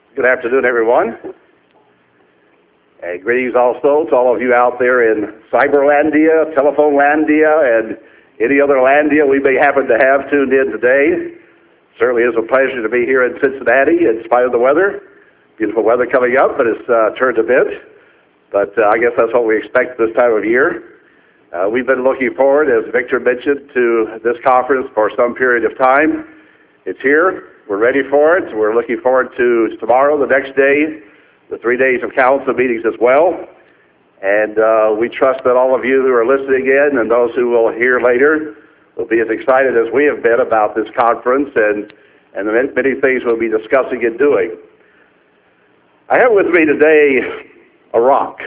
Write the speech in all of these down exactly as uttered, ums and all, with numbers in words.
Good afternoon, everyone. And greetings also to all of you out there in Cyberlandia, Telephonelandia, and any other landia we may happen to have tuned in today. Certainly is a pleasure to be here in Cincinnati in spite of the weather. Beautiful weather coming up, but it's uh, turned a bit. But uh, I guess that's what we expect this time of year. Uh, we've been looking forward, as Victor mentioned, to this conference for some period of time. It's here. We're ready for it. We're looking forward to tomorrow, the next day, the three days of council meetings as well. And uh, we trust that all of you who are listening in and those who will hear later will be as excited as we have been about this conference and, and the many things we'll be discussing and doing. I have with me today a rock.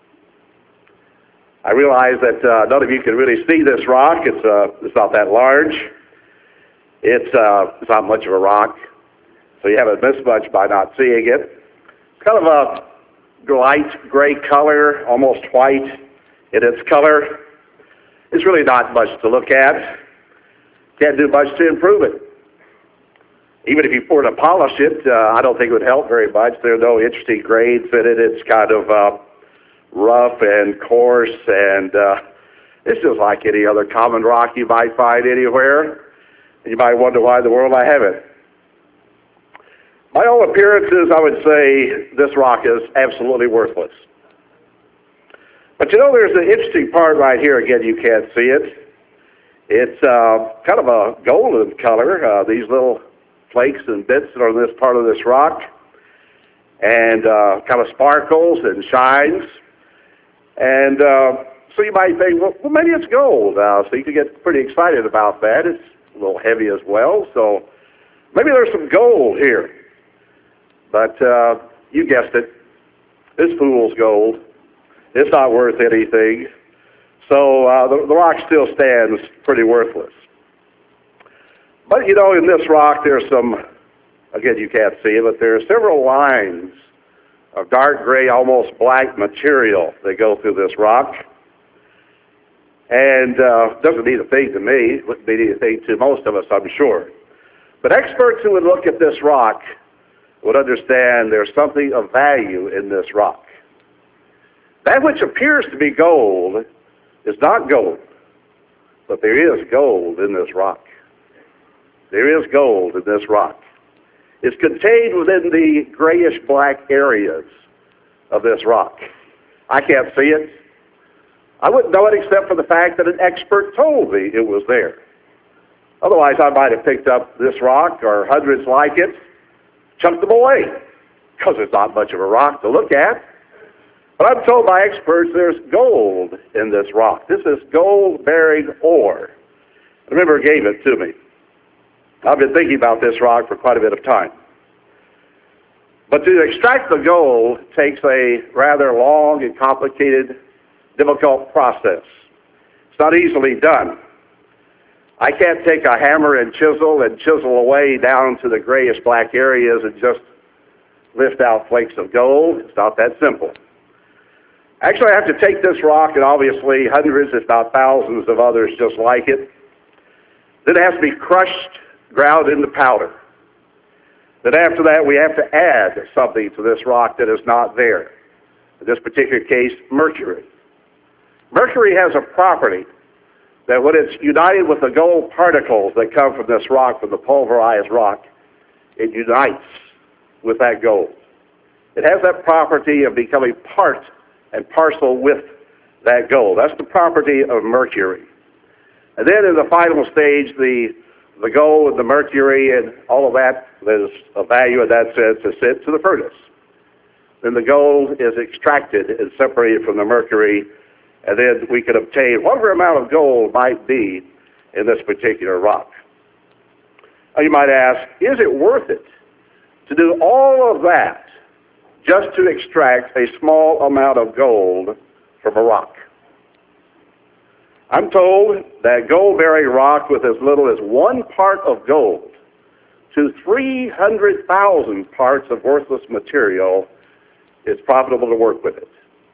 I realize that uh, none of you can really see this rock. It's, uh, it's not that large. It's, uh, it's not much of a rock, so you haven't missed much by not seeing it. It's kind of a light gray color, almost white in its color. It's really not much to look at. Can't do much to improve it. Even if you were to polish it, uh, I don't think it would help very much. There are no interesting grades in it. It's kind of uh, rough and coarse, and uh, it's just like any other common rock you might find anywhere. You might wonder why in the world I have it. By all appearances, I would say this rock is absolutely worthless. But you know, there's an interesting part right here. Again, you can't see it. It's uh, kind of a golden color, uh, these little flakes and bits that are on this part of this rock, and uh, kind of sparkles and shines. And uh, so you might think, well, well maybe it's gold. Uh, so you can get pretty excited about that. It's a little heavy as well, so maybe there's some gold here. But uh, you guessed it, this fool's gold. It's not worth anything. So uh, the, the rock still stands pretty worthless. But you know, in this rock there's some, again you can't see it, but there are several lines of dark gray, almost black material that go through this rock. And uh, doesn't mean a thing to me, wouldn't mean anything to most of us, I'm sure. But experts who would look at this rock would understand there's something of value in this rock. That which appears to be gold is not gold, but there is gold in this rock. There is gold in this rock. It's contained within the grayish-black areas of this rock. I can't see it. I wouldn't know it except for the fact that an expert told me it was there. Otherwise, I might have picked up this rock or hundreds like it, chucked them away, because it's not much of a rock to look at. But I'm told by experts there's gold in this rock. This is gold-bearing ore. The member gave it to me. I've been thinking about this rock for quite a bit of time. But to extract the gold takes a rather long and complicated, difficult process. It's not easily done. I can't take a hammer and chisel and chisel away down to the grayish-black areas and just lift out flakes of gold. It's not that simple. Actually, I have to take this rock and obviously hundreds, if not thousands of others just like it. Then it has to be crushed, ground into powder. Then after that, we have to add something to this rock that is not there. In this particular case, mercury. Mercury has a property that when it's united with the gold particles that come from this rock, from the pulverized rock, it unites with that gold. It has that property of becoming part and parcel with that gold. That's the property of mercury. And then in the final stage, the, the gold and the mercury and all of that, there's a value in that sense, is sent to the furnace. Then the gold is extracted and separated from the mercury, and then we can obtain whatever amount of gold might be in this particular rock. Now you might ask, is it worth it to do all of that just to extract a small amount of gold from a rock? I'm told that gold-bearing rock with as little as one part of gold to three hundred thousand parts of worthless material is profitable to work with it.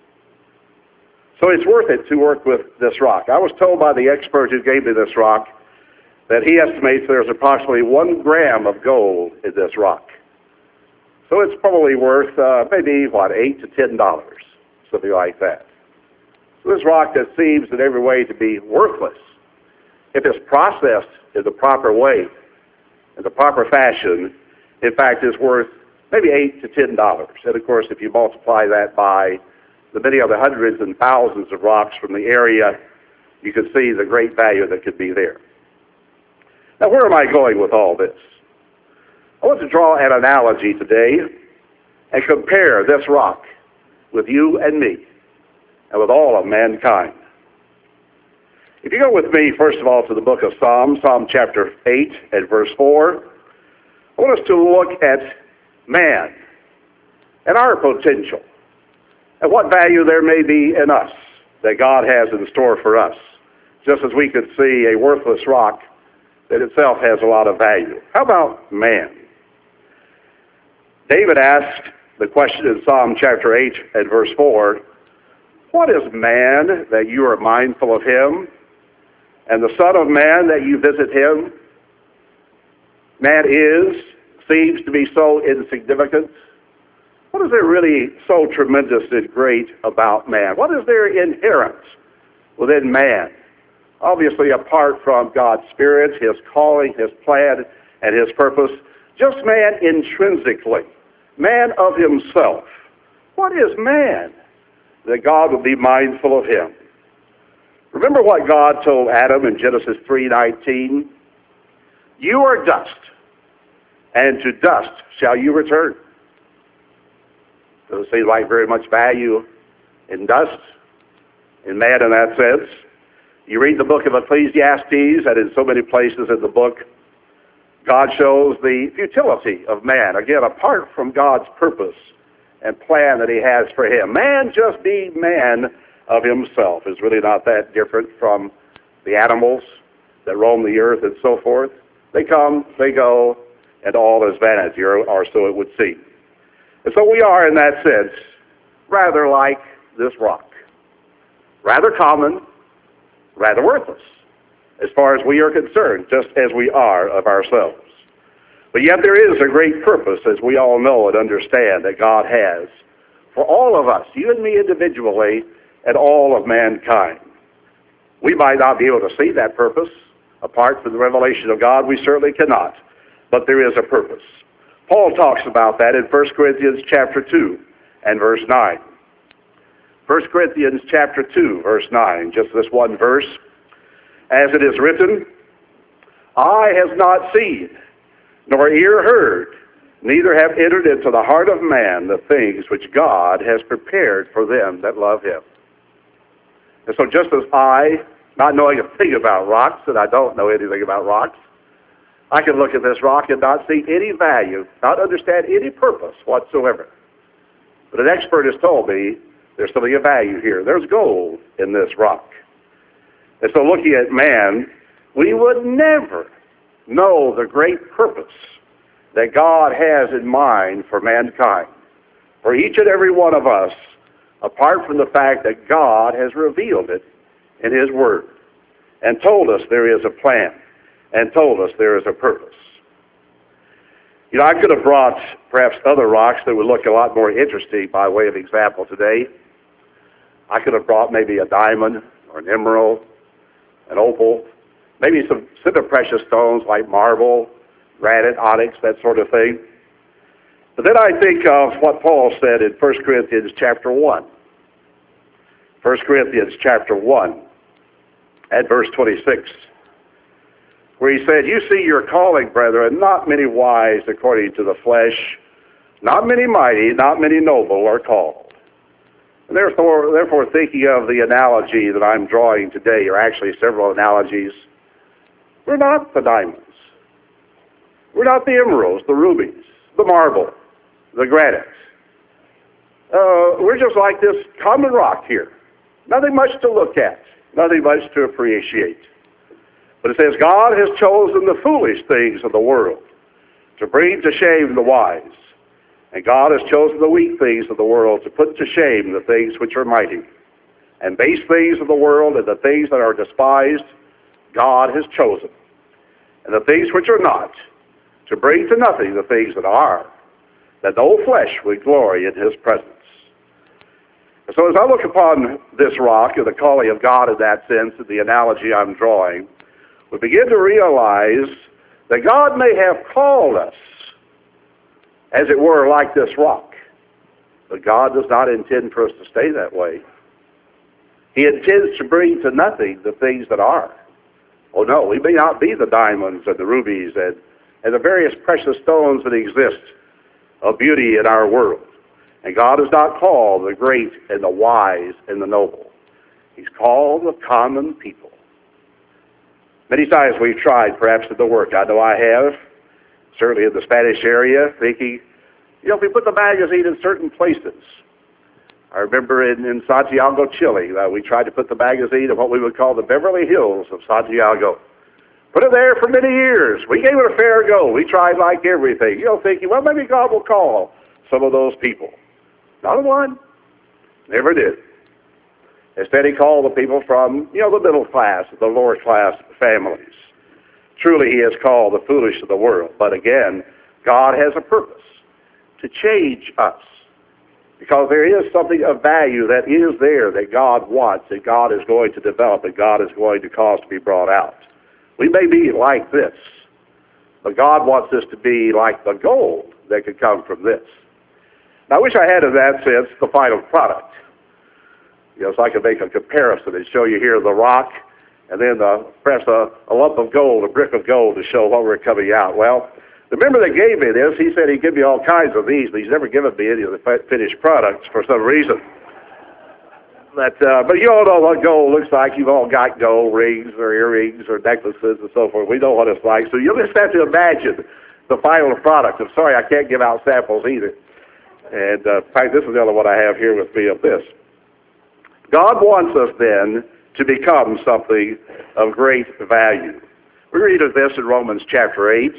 So it's worth it to work with this rock. I was told by the expert who gave me this rock that he estimates there's approximately one gram of gold in this rock. So it's probably worth uh, maybe, what, eight to ten dollars, something like that. So this rock that seems in every way to be worthless, if it's processed in the proper way, in the proper fashion, in fact, is worth maybe eight to ten dollars. And of course, if you multiply that by the many other hundreds and thousands of rocks from the area, you can see the great value that could be there. Now, where am I going with all this? I want to draw an analogy today and compare this rock with you and me and with all of mankind. If you go with me, first of all, to the book of Psalms, Psalm chapter eight and verse four, I want us to look at man and our potential and what value there may be in us that God has in store for us, just as we could see a worthless rock that itself has a lot of value. How about man? David asked the question in Psalm chapter eight and verse four, what is man that you are mindful of him, and the Son of Man that you visit him? Man is, seems to be so insignificant. What is there really so tremendous and great about man? What is there inherent within man? Obviously, apart from God's Spirit, His calling, His plan, and His purpose, just man intrinsically, man of himself. What is man that God will be mindful of him? Remember what God told Adam in Genesis three nineteen? You are dust, and to dust shall you return. Doesn't seem like very much value in dust, in man in that sense. You read the book of Ecclesiastes, and in so many places in the book, God shows the futility of man, again, apart from God's purpose and plan that He has for him. Man, just being man of himself, is really not that different from the animals that roam the earth and so forth. They come, they go, and all is vanity, or, or so it would seem. And so we are, in that sense, rather like this rock. Rather common, rather worthless, as far as we are concerned, just as we are of ourselves. But yet there is a great purpose, as we all know and understand, that God has for all of us, you and me individually, and all of mankind. We might not be able to see that purpose apart from the revelation of God. We certainly cannot, but there is a purpose. Paul talks about that in First Corinthians chapter two and verse nine. First Corinthians chapter two, verse nine, just this one verse. As it is written, eye has not seen, nor ear heard, neither have entered into the heart of man the things which God has prepared for them that love Him. And so just as I, not knowing a thing about rocks, and I don't know anything about rocks, I can look at this rock and not see any value, not understand any purpose whatsoever. But an expert has told me there's something of value here. There's gold in this rock. And so looking at man, we would never know the great purpose that God has in mind for mankind, for each and every one of us, apart from the fact that God has revealed it in His Word and told us there is a plan and told us there is a purpose. You know, I could have brought perhaps other rocks that would look a lot more interesting by way of example today. I could have brought maybe a diamond or an emerald, an opal, maybe some semi-precious stones like marble, granite, onyx, that sort of thing. But then I think of what Paul said in First Corinthians chapter one. First Corinthians chapter one at verse twenty-six, where he said, you see your calling, brethren, not many wise according to the flesh, not many mighty, not many noble are called. And therefore, therefore thinking of the analogy that I'm drawing today, or actually several analogies, we're not the diamonds. We're not the emeralds, the rubies, the marble, the granite. Uh, we're just like this common rock here. Nothing much to look at, nothing much to appreciate. But it says, God has chosen the foolish things of the world to bring to shame the wise. And God has chosen the weak things of the world to put to shame the things which are mighty. And base things of the world and the things that are despised, God has chosen. And the things which are not, to bring to nothing the things that are, that no flesh would glory in his presence. And so as I look upon this rock and the calling of God in that sense, and the analogy I'm drawing, we begin to realize that God may have called us, as it were, like this rock. But God does not intend for us to stay that way. He intends to bring to nothing the things that are. Oh no, we may not be the diamonds and the rubies and, and the various precious stones that exist of beauty in our world. And God has not called the great and the wise and the noble. He's called the common people. Many times we've tried, perhaps, to do work. I know I have, certainly in the Spanish area, thinking, you know, if we put the magazine in certain places. I remember in, in Santiago, Chile, uh, we tried to put the magazine in what we would call the Beverly Hills of Santiago. Put it there for many years. We gave it a fair go. We tried like everything. You know, thinking, well, maybe God will call some of those people. Not a one. Never did. Instead, he called the people from, you know, the middle class, the lower class families. Truly, he has called the foolish of the world. But again, God has a purpose to change us. Because there is something of value that is there that God wants, that God is going to develop, that God is going to cause to be brought out. We may be like this, but God wants us to be like the gold that could come from this. Now, I wish I had, in that sense, the final product. You know, so I could make a comparison and show you here the rock, and then uh, press a, a lump of gold, a brick of gold, to show what we're coming out. Well, the member that gave me this, he said he'd give me all kinds of these, but he's never given me any of the finished products for some reason. But, uh, but you all know what gold looks like. You've all got gold rings or earrings or necklaces and so forth. We know what it's like. So you'll just have to imagine the final product. I'm sorry I can't give out samples either. And uh, in fact, this is the other one I have here with me of this. God wants us then to become something of great value. We read of this in Romans chapter eight.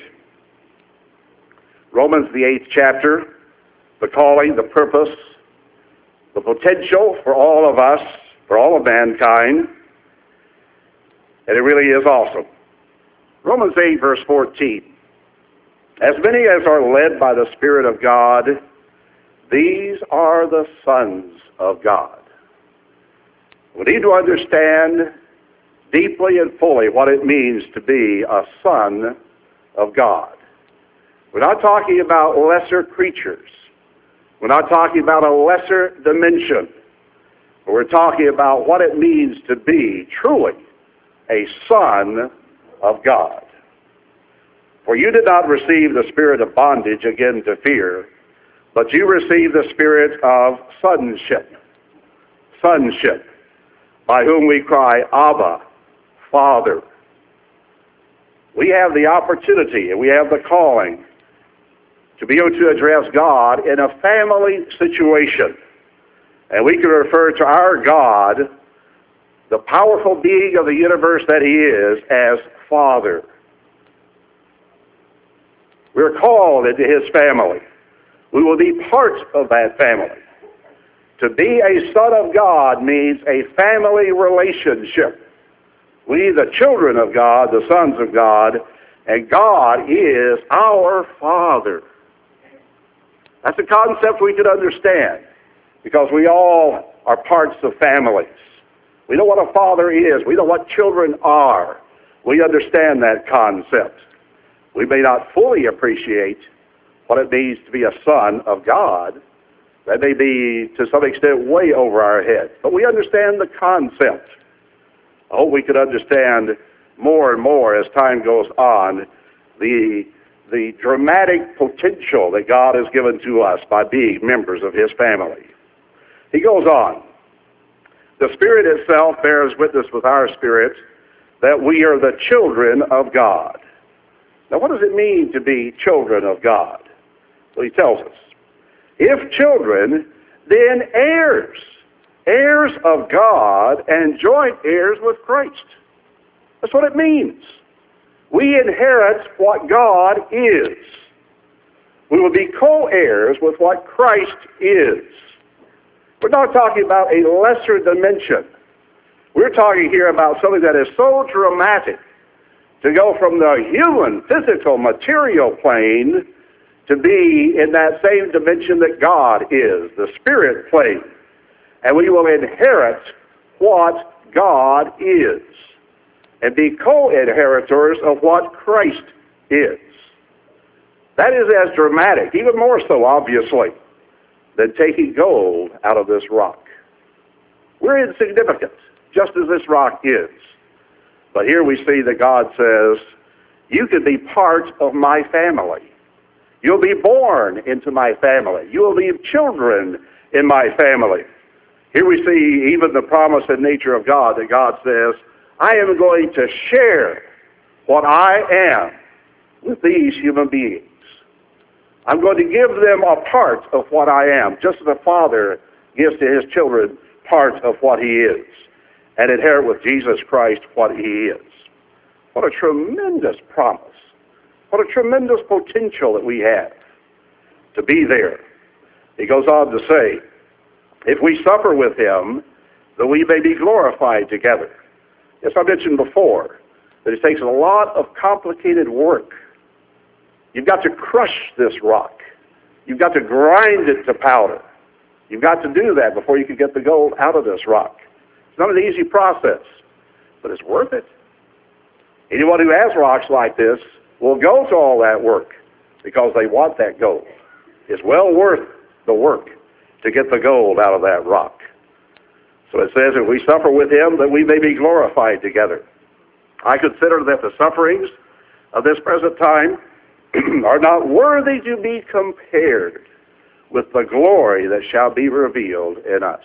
Romans, the eighth chapter, the calling, the purpose, the potential for all of us, for all of mankind, and it really is awesome. Romans eight, verse fourteen. As many as are led by the Spirit of God, these are the sons of God. We need to understand deeply and fully what it means to be a son of God. We're not talking about lesser creatures. We're not talking about a lesser dimension. But we're talking about what it means to be truly a son of God. For you did not receive the spirit of bondage again to fear, but you received the spirit of sonship. Sonship, by whom we cry, Abba, Father. We have the opportunity and we have the calling to be able to address God in a family situation. And we can refer to our God, the powerful being of the universe that he is, as Father. We're called into his family. We will be part of that family. To be a son of God means a family relationship. We, the children of God, the sons of God, and God is our Father. That's a concept we could understand because we all are parts of families. We know what a father is. We know what children are. We understand that concept. We may not fully appreciate what it means to be a son of God. That may be, to some extent, way over our head. But we understand the concept. I hope we could understand more and more as time goes on the, the dramatic potential that God has given to us by being members of his family. He goes on. The Spirit itself bears witness with our spirit that we are the children of God. Now, what does it mean to be children of God? Well, he tells us. If children, then heirs, heirs of God and joint heirs with Christ. That's what it means. We inherit what God is. We will be co-heirs with what Christ is. We're not talking about a lesser dimension. We're talking here about something that is so dramatic to go from the human, physical, material plane to be in that same dimension that God is, the spirit plane. And we will inherit what God is and be co-inheritors of what Christ is. That is as dramatic, even more so, obviously, than taking gold out of this rock. We're insignificant, just as this rock is. But here we see that God says, you can be part of my family. You'll be born into my family. You will leave children in my family. Here we see even the promise and nature of God, that God says, I am going to share what I am with these human beings. I'm going to give them a part of what I am, just as a father gives to his children part of what he is, and inherit with Jesus Christ what he is. What a tremendous promise. What a tremendous potential that we have to be there. He goes on to say, if we suffer with him, that we may be glorified together. As I mentioned before, that it takes a lot of complicated work. You've got to crush this rock. You've got to grind it to powder. You've got to do that before you can get the gold out of this rock. It's not an easy process, but it's worth it. Anyone who has rocks like this will go to all that work because they want that gold. It's well worth the work to get the gold out of that rock. So it says, if we suffer with him, that we may be glorified together. I consider that the sufferings of this present time are not worthy to be compared with the glory that shall be revealed in us.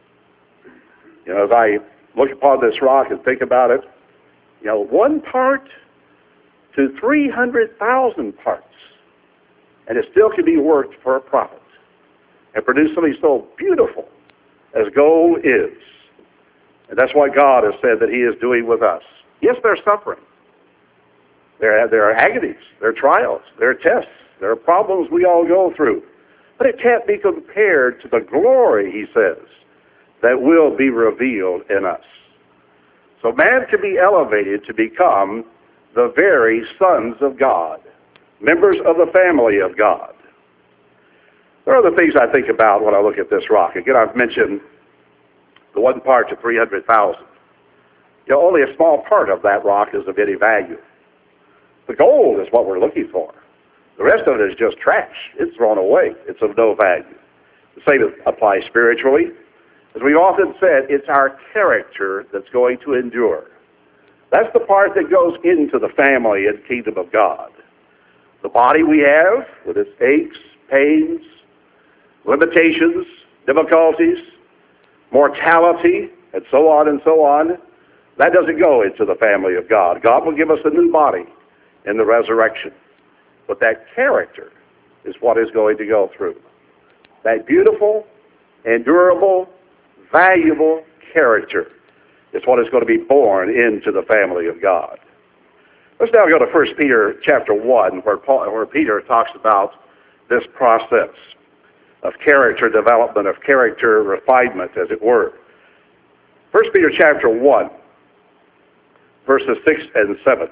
You know, as I look upon this rock and think about it, you know, one part to three hundred thousand parts, and it still can be worked for a profit and produce something so beautiful as gold is. And that's what God has said that he is doing with us. Yes, there's suffering. There are, there are agonies, there are trials, there are tests, there are problems we all go through. But it can't be compared to the glory, he says, that will be revealed in us. So man can be elevated to become the very sons of God, members of the family of God. There are other things I think about when I look at this rock. Again, I've mentioned the one part to three hundred thousand. You know, only a small part of that rock is of any value. The gold is what we're looking for. The rest of it is just trash. It's thrown away. It's of no value. The same applies spiritually. As we've often said, it's our character that's going to endure. That's the part that goes into the family and kingdom of God. The body we have, with its aches, pains, limitations, difficulties, mortality, and so on and so on, that doesn't go into the family of God. God will give us a new body in the resurrection. But that character is what is going to go through. That beautiful, endurable, valuable character is what is going to be born into the family of God. Let's now go to First Peter chapter one, where, Paul, where Peter talks about this process of character development, of character refinement, as it were. First Peter chapter one, verses six and seven.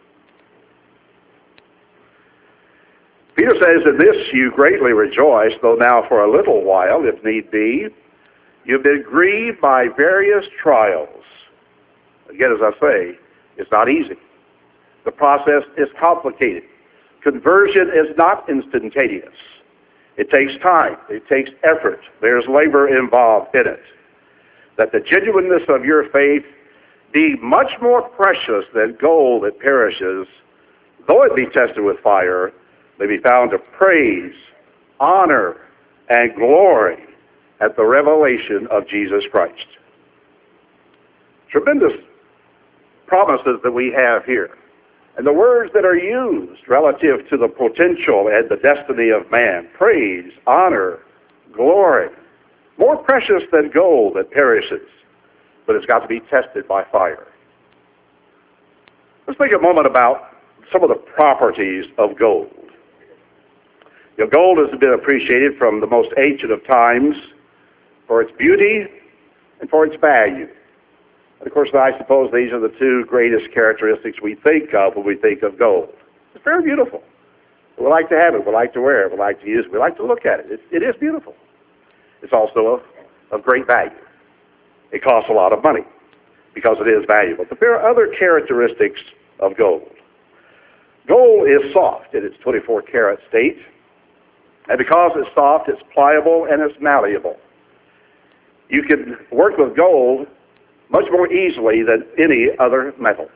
Peter says, in this you greatly rejoice, though now for a little while, if need be, you've been grieved by various trials. Again, as I say, it's not easy. The process is complicated. Conversion is not instantaneous. It takes time. It takes effort. There's labor involved in it. That the genuineness of your faith be much more precious than gold that perishes, though it be tested with fire, may be found to praise, honor, and glory at the revelation of Jesus Christ. Tremendous promises that we have here. And the words that are used relative to the potential and the destiny of man: praise, honor, glory. More precious than gold that perishes, but it's got to be tested by fire. Let's think a moment about some of the properties of gold. You know, gold has been appreciated from the most ancient of times for its beauty and for its value. And of course, I suppose these are the two greatest characteristics we think of when we think of gold. It's very beautiful. We like to have it. We like to wear it. We like to use it. We like to look at it. It, it is beautiful. It's also of, of great value. It costs a lot of money because it is valuable. But there are other characteristics of gold. Gold is soft in its twenty-four karat state. And because it's soft, it's pliable and it's malleable. You can work with gold much more easily than any other metal.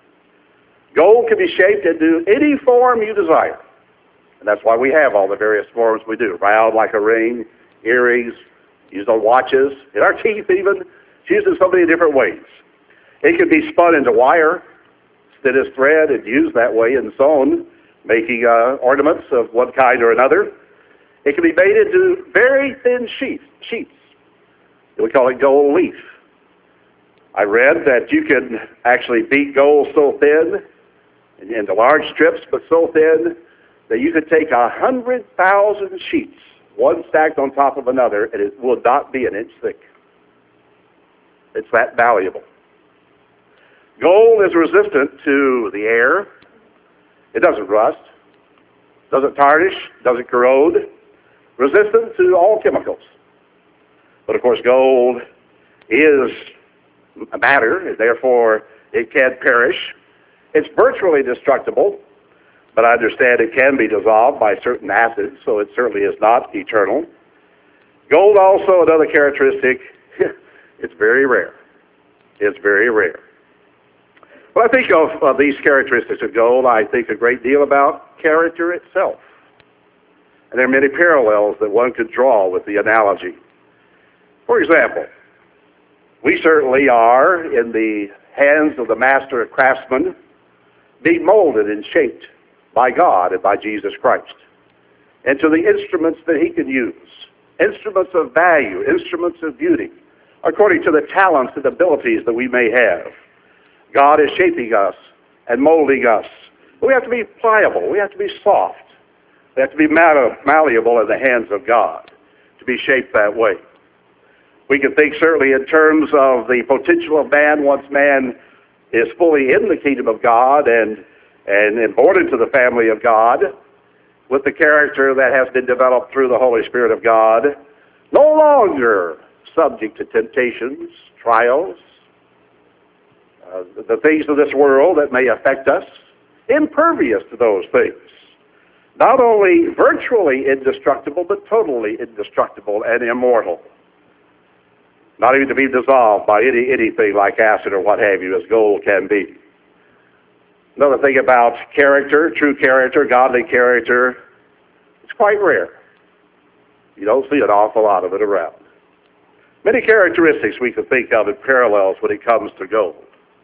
Gold can be shaped into any form you desire. And that's why we have all the various forms we do. Round like a ring, earrings, used on watches, in our teeth even. It's used in so many different ways. It can be spun into wire, thin as thread, and used that way and sewn, making uh, ornaments of one kind or another. It can be made into very thin sheets. sheets. We call it gold leaf. I read that you can actually beat gold so thin, into large strips, but so thin that you could take a hundred thousand sheets, one stacked on top of another, and it will not be an inch thick. It's that valuable. Gold is resistant to the air. It doesn't rust, doesn't tarnish, doesn't corrode, resistant to all chemicals. But of course, gold is a matter, and therefore it can perish. It's virtually destructible, but I understand it can be dissolved by certain acids, so it certainly is not eternal. Gold also, another characteristic, it's very rare. It's very rare. When I think of, of these characteristics of gold, I think a great deal about character itself. And there are many parallels that one could draw with the analogy. For example, we certainly are in the hands of the master craftsman, being molded and shaped by God and by Jesus Christ into the instruments that he can use, instruments of value, instruments of beauty, according to the talents and abilities that we may have. God is shaping us and molding us. We have to be pliable. We have to be soft. We have to be malleable in the hands of God to be shaped that way. We can think certainly in terms of the potential of man once man is fully in the kingdom of God and, and born into the family of God with the character that has been developed through the Holy Spirit of God, no longer subject to temptations, trials, uh, the things of this world that may affect us, impervious to those things. Not only virtually indestructible, but totally indestructible and immortal. Not even to be dissolved by any anything like acid or what have you, as gold can be. Another thing about character, true character, godly character, it's quite rare. You don't see an awful lot of it around. Many characteristics we can think of in parallels when it comes to gold.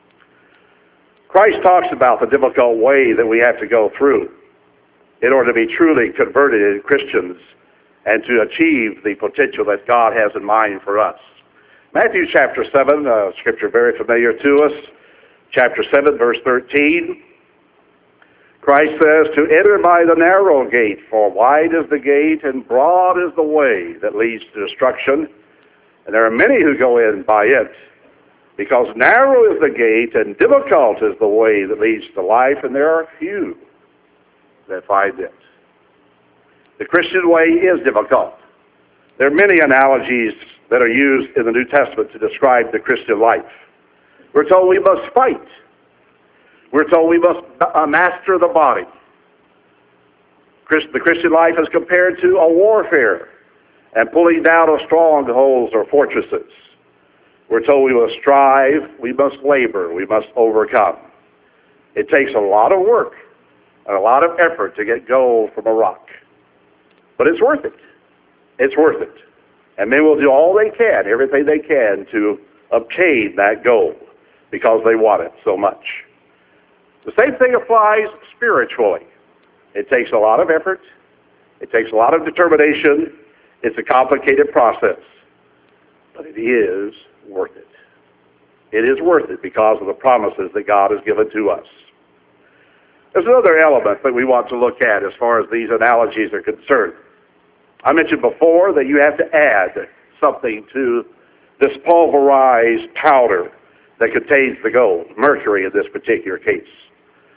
Christ talks about the difficult way that we have to go through in order to be truly converted in Christians and to achieve the potential that God has in mind for us. Matthew chapter seven, uh, scripture very familiar to us, chapter seven, verse thirteen. Christ says, to enter by the narrow gate, for wide is the gate and broad is the way that leads to destruction, and there are many who go in by it, because narrow is the gate and difficult is the way that leads to life, and there are few that find it. The Christian way is difficult. There are many analogies that are used in the New Testament to describe the Christian life. We're told we must fight. We're told we must uh, master the body. Christ, the Christian life is compared to a warfare and pulling down of strongholds or fortresses. We're told we must strive, we must labor, we must overcome. It takes a lot of work and a lot of effort to get gold from a rock. But it's worth it. It's worth it. And men will do all they can, everything they can, to obtain that gold because they want it so much. The same thing applies spiritually. It takes a lot of effort. It takes a lot of determination. It's a complicated process. But it is worth it. It is worth it because of the promises that God has given to us. There's another element that we want to look at as far as these analogies are concerned. I mentioned before that you have to add something to this pulverized powder that contains the gold, mercury in this particular case.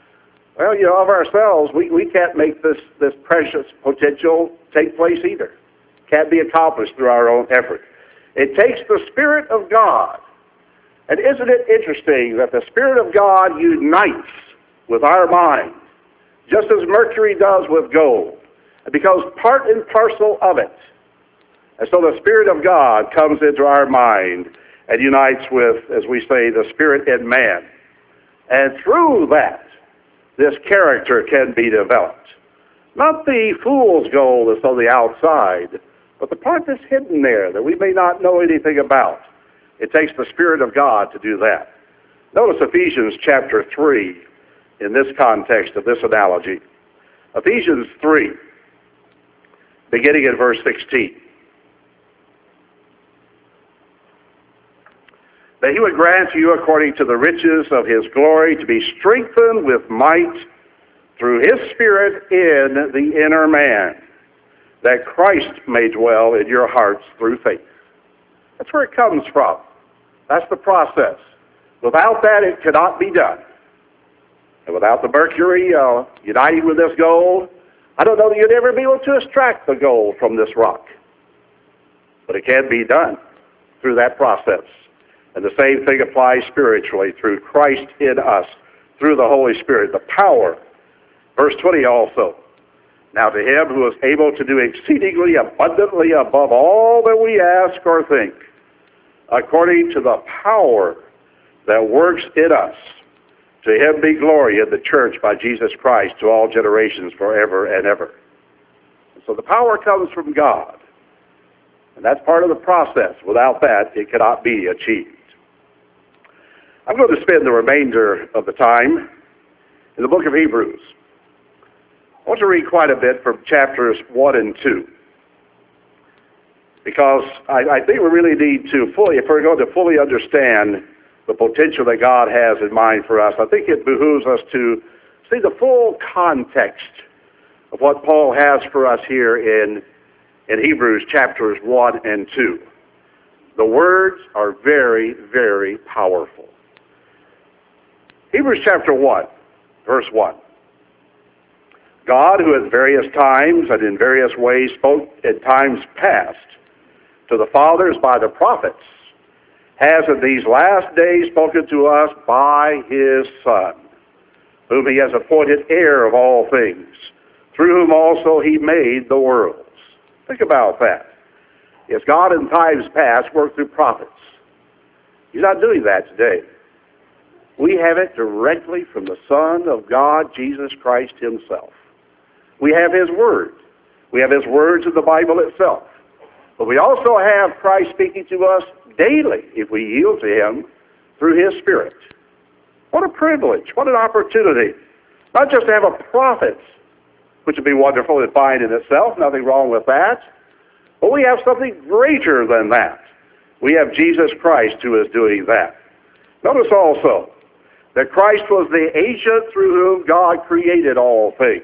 Well, you know, of ourselves, we, we can't make this, this precious potential take place either. Can't be accomplished through our own effort. It takes the Spirit of God. And isn't it interesting that the Spirit of God unites with our mind, just as mercury does with gold, and becomes part and parcel of it. And so the Spirit of God comes into our mind and unites with, as we say, the Spirit in man. And through that, this character can be developed. Not the fool's gold that's on the outside, but the part that's hidden there that we may not know anything about. It takes the Spirit of God to do that. Notice Ephesians chapter three in this context of this analogy. Ephesians three, beginning at verse sixteen. That he would grant you, according to the riches of his glory, to be strengthened with might through his Spirit in the inner man, that Christ may dwell in your hearts through faith. That's where it comes from. That's the process. Without that, it cannot be done. And without the mercury uh, uniting with this gold, I don't know that you'd ever be able to extract the gold from this rock. But it can be done through that process. And the same thing applies spiritually through Christ in us, through the Holy Spirit, the power. Verse twenty also. Now to him who is able to do exceedingly abundantly above all that we ask or think, according to the power that works in us, to him be glory in the church by Jesus Christ to all generations forever and ever. And so the power comes from God. And that's part of the process. Without that, it cannot be achieved. I'm going to spend the remainder of the time in the book of Hebrews. I want to read quite a bit from chapters one and two. Because I, I think we really need to fully, if we're going to fully understand the potential that God has in mind for us, I think it behooves us to see the full context of what Paul has for us here in, in Hebrews chapters one and two. The words are very, very powerful. Hebrews chapter one, verse one. God, who at various times and in various ways spoke in times past to the fathers by the prophets, has in these last days spoken to us by his Son, whom he has appointed heir of all things, through whom also he made the worlds. Think about that. Yes, God in times past worked through prophets. He's not doing that today. We have it directly from the Son of God, Jesus Christ himself. We have his word. We have his words in the Bible itself. But we also have Christ speaking to us daily, if we yield to him, through his Spirit. What a privilege. What an opportunity. Not just to have a prophet, which would be wonderful and fine in itself, nothing wrong with that. But we have something greater than that. We have Jesus Christ who is doing that. Notice also that Christ was the agent through whom God created all things.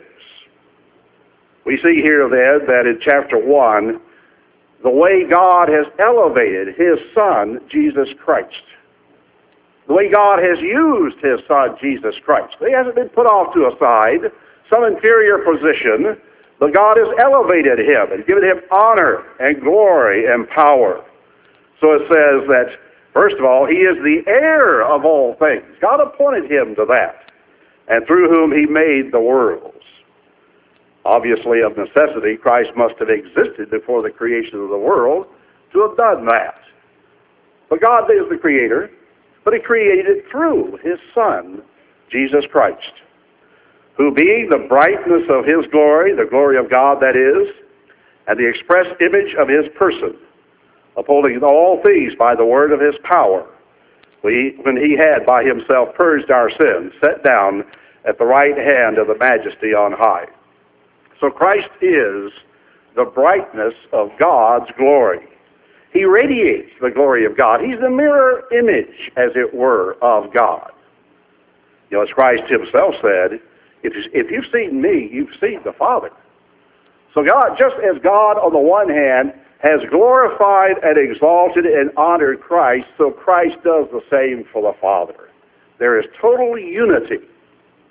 We see here then that in chapter one, the way God has elevated his Son, Jesus Christ. The way God has used his Son, Jesus Christ. He hasn't been put off to a side, some inferior position, but God has elevated him and given him honor and glory and power. So it says that, first of all, he is the heir of all things. God appointed him to that, and through whom he made the worlds. Obviously, of necessity, Christ must have existed before the creation of the world to have done that. But God is the creator, but he created it through his Son, Jesus Christ, who being the brightness of his glory, the glory of God that is, and the express image of his person, upholding all things by the word of his power, we, when he had by himself purged our sins, sat down at the right hand of the majesty on high. So Christ is the brightness of God's glory. He radiates the glory of God. He's the mirror image, as it were, of God. You know, as Christ himself said, if, you, if you've seen me, you've seen the Father. So God, just as God on the one hand has glorified and exalted and honored Christ, so Christ does the same for the Father. There is total unity.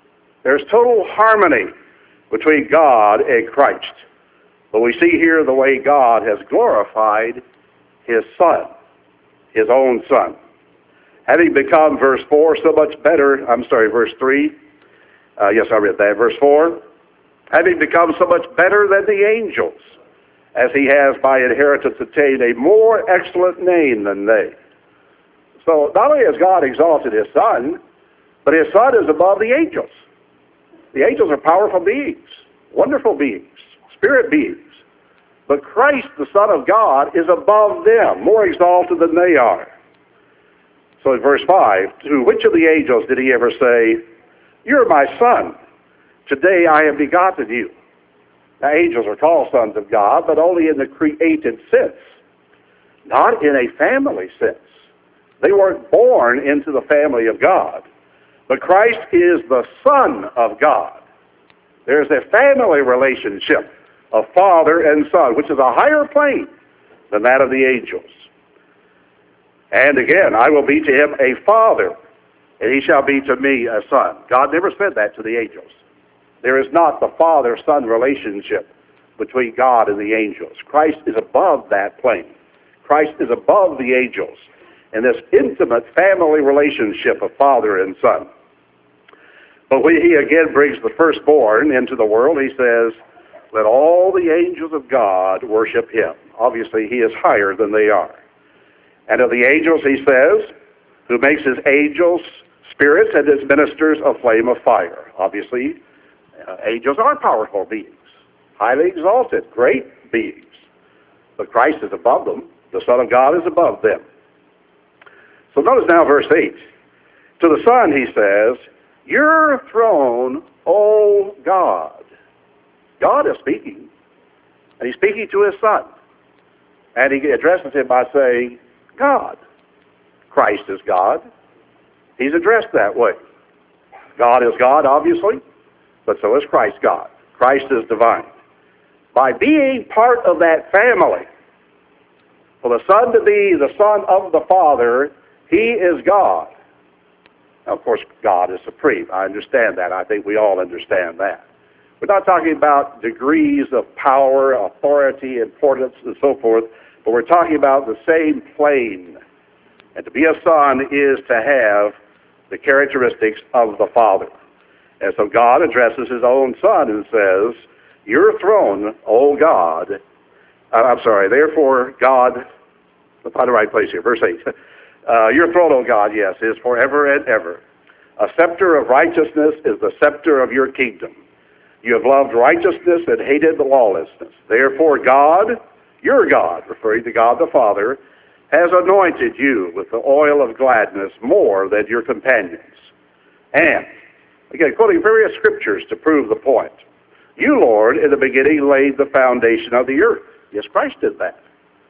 There's total harmony between God and Christ. But we see here the way God has glorified his Son, his own Son. Having become, verse four, so much better, I'm sorry, verse three. Uh, yes, I read that. Verse four. Having become so much better than the angels, as he has by inheritance attained a more excellent name than they. So not only has God exalted his Son, but his Son is above the angels. The angels are powerful beings, wonderful beings, spirit beings. But Christ, the Son of God, is above them, more exalted than they are. So in verse five, to which of the angels did he ever say, "You're my Son, today I have begotten you"? Now, angels are called sons of God, but only in the created sense, not in a family sense. They weren't born into the family of God. But Christ is the Son of God. There's a family relationship of father and son, which is a higher plane than that of the angels. And again, I will be to him a father, and he shall be to me a son. God never said that to the angels. There is not the father-son relationship between God and the angels. Christ is above that plane. Christ is above the angels in this intimate family relationship of father and son. But when he again brings the firstborn into the world, he says, let all the angels of God worship him. Obviously, he is higher than they are. And of the angels, he says, who makes his angels spirits and his ministers a flame of fire. Obviously, uh, angels are powerful beings, highly exalted, great beings. But Christ is above them. The Son of God is above them. So notice now verse eight. To the Son, he says, your throne, O God. God is speaking, and he's speaking to his Son. And he addresses him by saying, God. Christ is God. He's addressed that way. God is God, obviously, but so is Christ God. Christ is divine. By being part of that family, for the Son to be the Son of the Father, he is God. Now, of course, God is supreme. I understand that. I think we all understand that. We're not talking about degrees of power, authority, importance, and so forth, but we're talking about the same plane. And to be a son is to have the characteristics of the Father. And so God addresses his own Son and says, your throne, O God, uh, I'm sorry, therefore God, let's find the right place here, verse eight. Uh, your throne, O God, yes, is forever and ever. A scepter of righteousness is the scepter of your kingdom. You have loved righteousness and hated the lawlessness. Therefore God, your God, referring to God the Father, has anointed you with the oil of gladness more than your companions. And, again, quoting various scriptures to prove the point, you, Lord, in the beginning laid the foundation of the earth. Yes, Christ did that.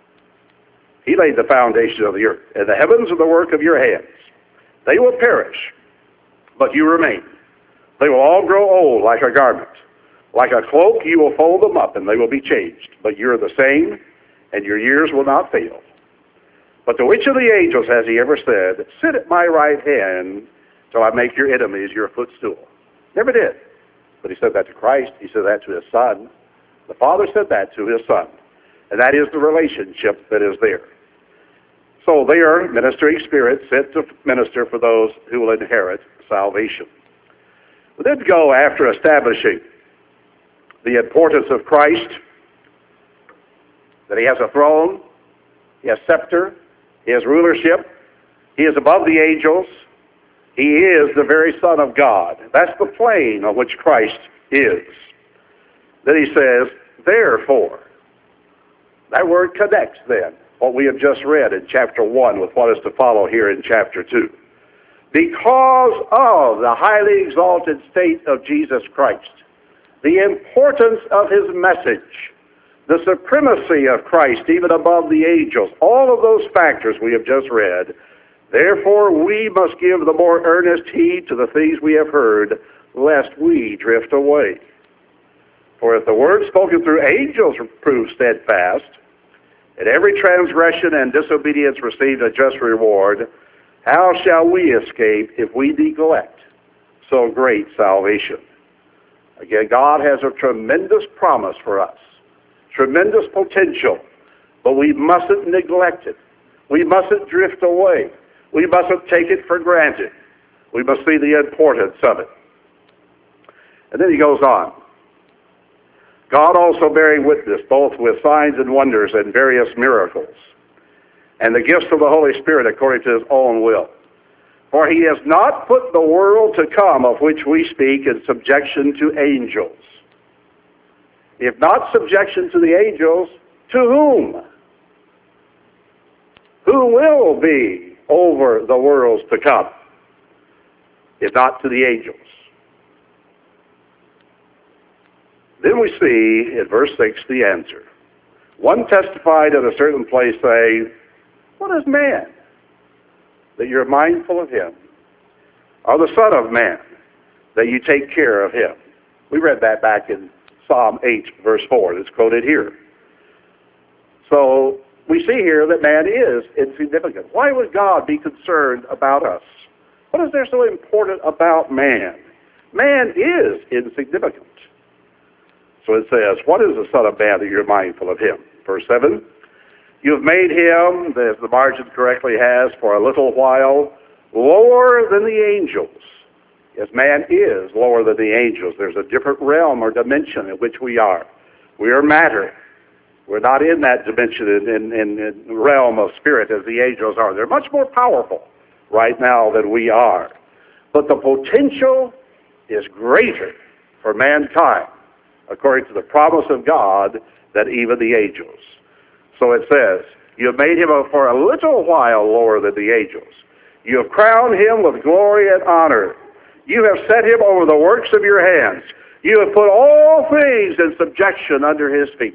He laid the foundation of the earth. And the heavens are the work of your hands. They will perish, but you remain. They will all grow old like a garment. Like a cloak, you will fold them up, and they will be changed. But you're the same, and your years will not fail. But to which of the angels has he ever said, sit at my right hand till I make your enemies your footstool? Never did. But he said that to Christ. He said that to his Son. The Father said that to his Son. And that is the relationship that is there. So they are ministering spirits sent to minister for those who will inherit salvation. We then go after establishing the importance of Christ, that he has a throne, he has scepter, he has rulership, he is above the angels, he is the very Son of God. That's the plane on which Christ is. Then he says, therefore, that word connects then what we have just read in chapter one with what is to follow here in chapter two. Because of the highly exalted state of Jesus Christ, the importance of his message, the supremacy of Christ even above the angels, all of those factors we have just read, therefore we must give the more earnest heed to the things we have heard, lest we drift away. For if the word spoken through angels proved steadfast, and every transgression and disobedience received a just reward, how shall we escape if we neglect so great salvation? Again, God has a tremendous promise for us, tremendous potential, but we mustn't neglect it. We mustn't drift away. We mustn't take it for granted. We must see the importance of it. And then he goes on. God also bearing witness both with signs and wonders and various miracles, and the gifts of the Holy Spirit according to his own will. For he has not put the world to come of which we speak in subjection to angels. If not subjection to the angels, to whom? Who will be over the worlds to come, if not to the angels? Then we see in verse six the answer. One testified at a certain place, saying, what is man, that you're mindful of him? Or the Son of Man, that you take care of him? We read that back in Psalm eight, verse four. It's quoted here. So we see here that man is insignificant. Why would God be concerned about us? What is there so important about man? Man is insignificant. So it says, what is the Son of Man that you're mindful of him? Verse seven, you have made him, as the margin correctly has, for a little while, lower than the angels. Yes, man is lower than the angels. There's a different realm or dimension in which we are. We are matter. We're not in that dimension, in, in, in, in realm of spirit as the angels are. They're much more powerful right now than we are. But the potential is greater for mankind, according to the promise of God, than even the angels. So it says, you have made him for a little while lower than the angels. You have crowned him with glory and honor. You have set him over the works of your hands. You have put all things in subjection under his feet.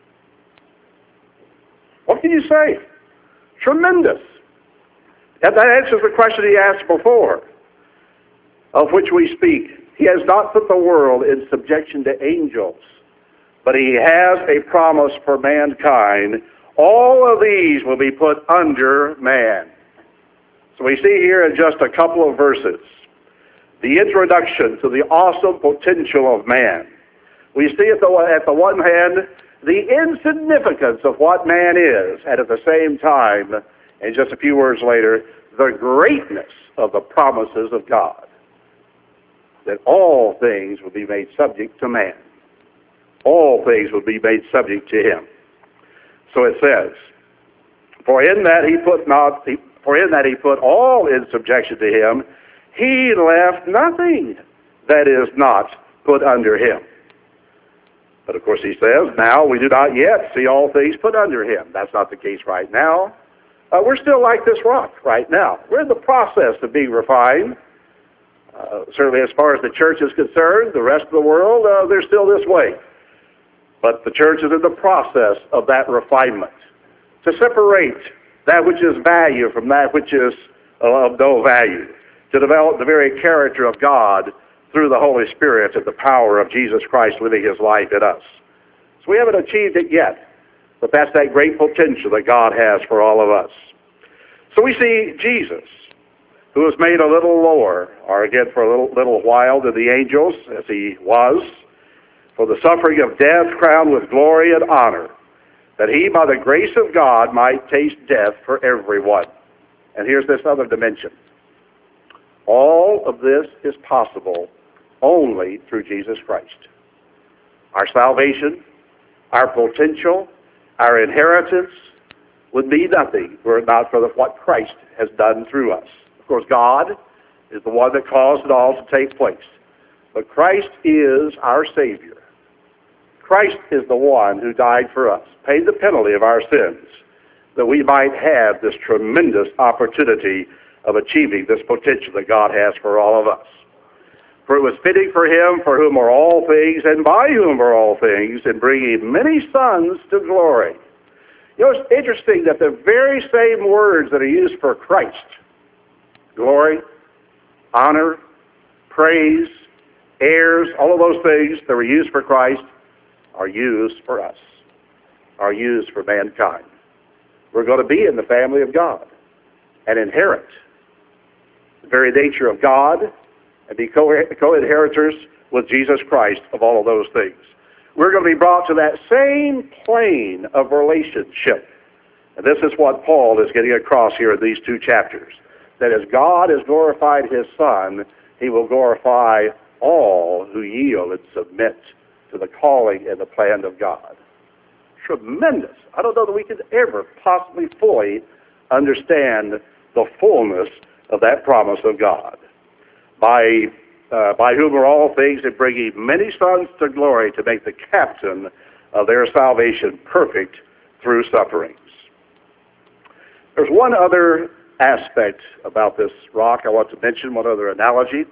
What can you say? Tremendous. And that answers the question he asked before, of which we speak. He has not put the world in subjection to angels, but he has a promise for mankind. All of these will be put under man. So we see here in just a couple of verses the introduction to the awesome potential of man. We see at the, at the one hand the insignificance of what man is, and at the same time, and just a few words later, the greatness of the promises of God, that all things will be made subject to man. All things will be made subject to him. So it says, for in that he put not, for in that he put all in subjection to him, he left nothing that is not put under him. But of course he says, now we do not yet see all things put under him. That's not the case right now. Uh, we're still like this rock right now. We're in the process of being refined. Uh, certainly as far as the church is concerned, the rest of the world, uh, they're still this way. But the church is in the process of that refinement, to separate that which is value from that which is uh, of no value, to develop the very character of God through the Holy Spirit and the power of Jesus Christ living his life in us. So we haven't achieved it yet, but that's that great potential that God has for all of us. So we see Jesus, who was made a little lower, or again for a little, little while, than the angels, as he was, for the suffering of death, crowned with glory and honor, that he, by the grace of God, might taste death for everyone. And here's this other dimension. All of this is possible only through Jesus Christ. Our salvation, our potential, our inheritance would be nothing were it not for the, what Christ has done through us. Of course, God is the one that caused it all to take place. But Christ is our Savior. Christ is the one who died for us, paid the penalty of our sins, that we might have this tremendous opportunity of achieving this potential that God has for all of us. For it was fitting for him, for whom are all things, and by whom are all things, in bringing many sons to glory. You know, it's interesting that the very same words that are used for Christ, glory, honor, praise, heirs, all of those things that were used for Christ, are used for us, are used for mankind. We're going to be in the family of God and inherit the very nature of God and be co- co-inheritors with Jesus Christ of all of those things. We're going to be brought to that same plane of relationship. And this is what Paul is getting across here in these two chapters. That as God has glorified his Son, he will glorify all who yield and submit to the calling and the plan of God. Tremendous. I don't know that we could ever possibly fully understand the fullness of that promise of God. By, uh, by whom are all things, and bringing many sons to glory, to make the captain of their salvation perfect through sufferings. There's one other aspect about this rock I want to mention, one other analogy.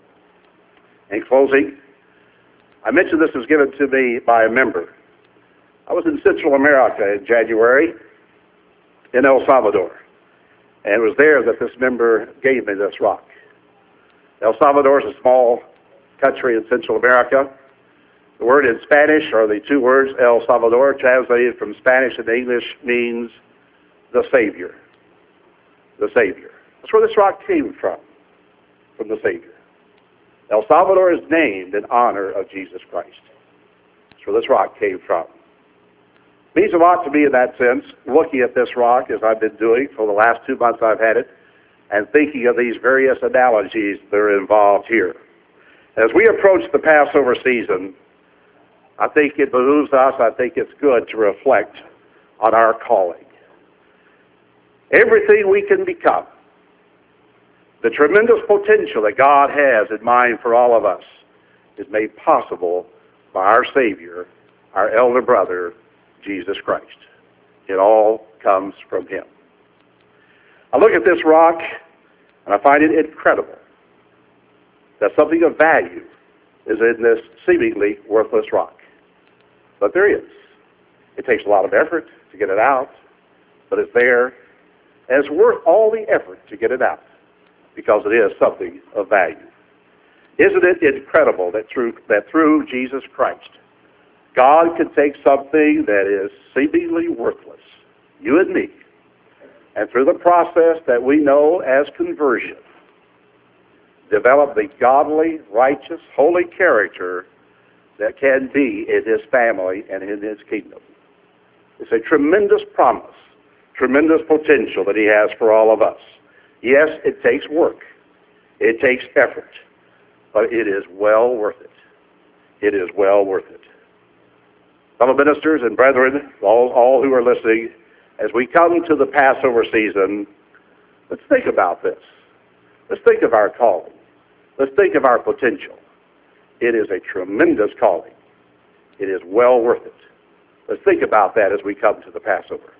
In closing, I mentioned this was given to me by a member. I was in Central America in January, in El Salvador, and it was there that this member gave me this rock. El Salvador is a small country in Central America. The word in Spanish, or the two words El Salvador, translated from Spanish into English, means the Savior. The Savior. That's where this rock came from, from the Savior. El Salvador is named in honor of Jesus Christ. That's where this rock came from. It means a lot to me in that sense, looking at this rock as I've been doing for the last two months I've had it, and thinking of these various analogies that are involved here. As we approach the Passover season, I think it behooves us, I think it's good to reflect on our calling. Everything we can become, the tremendous potential that God has in mind for all of us, is made possible by our Savior, our elder brother, Jesus Christ. It all comes from him. I look at this rock, and I find it incredible that something of value is in this seemingly worthless rock. But there is. It takes a lot of effort to get it out, but it's there, and it's worth all the effort to get it out, because it is something of value. Isn't it incredible that through, that through Jesus Christ, God can take something that is seemingly worthless, you and me, and through the process that we know as conversion, develop the godly, righteous, holy character that can be in his family and in his kingdom. It's a tremendous promise, tremendous potential that he has for all of us. Yes, it takes work. It takes effort. But it is well worth it. It is well worth it. Fellow ministers and brethren, all, all who are listening, as we come to the Passover season, let's think about this. Let's think of our calling. Let's think of our potential. It is a tremendous calling. It is well worth it. Let's think about that as we come to the Passover.